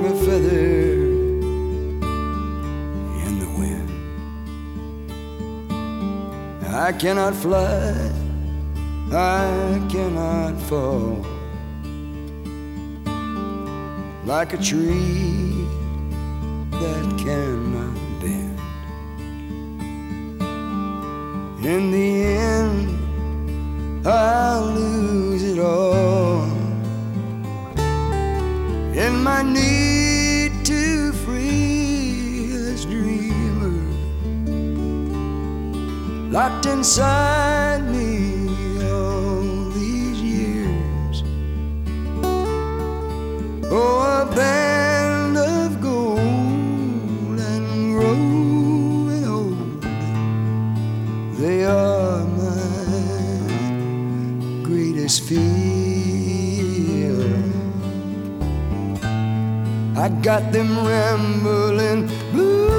like a feather in the wind. I cannot fly, I cannot fall, like a tree that cannot bend. In the end, I'll lose it all in my need to free this dreamer locked inside me all these years. Oh, a band of gold and growing old, they are my greatest fear. I got them rambling blues.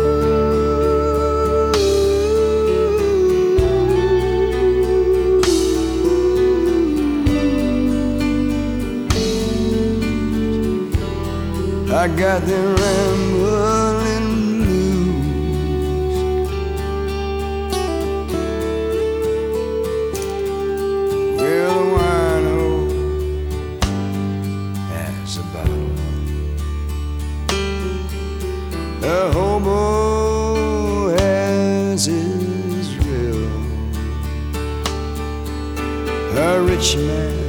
I got them rambling blues. Well, the wino has a bottle, a hobo has his drill, a rich man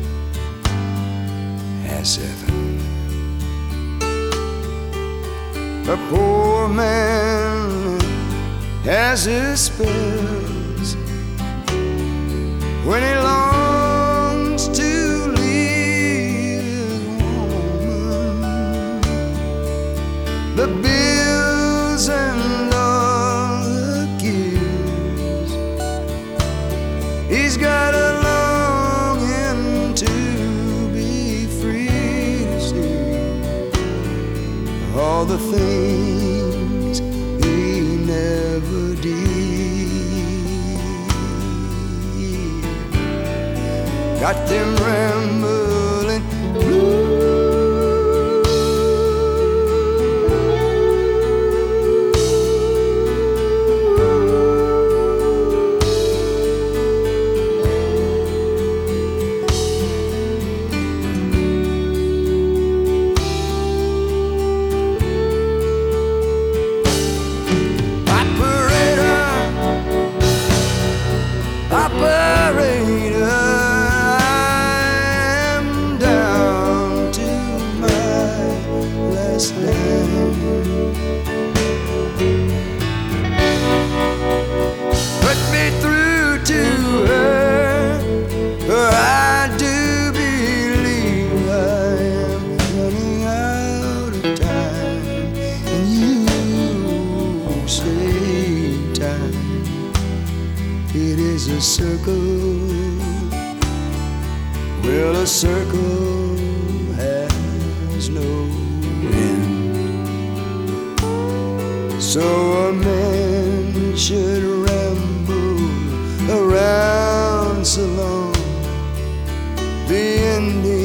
has heaven, a poor man has his spells when he longs to leave his woman. The bills and all the cares, he's got a longing to be free to see all the things he never did. Got them rambling blues. Operator, I'm down to my last name. Put me through to her, for I do believe I am running out of time, and you say time, it is a circle. Well, a circle has no end. So a man should ramble around so long, the ending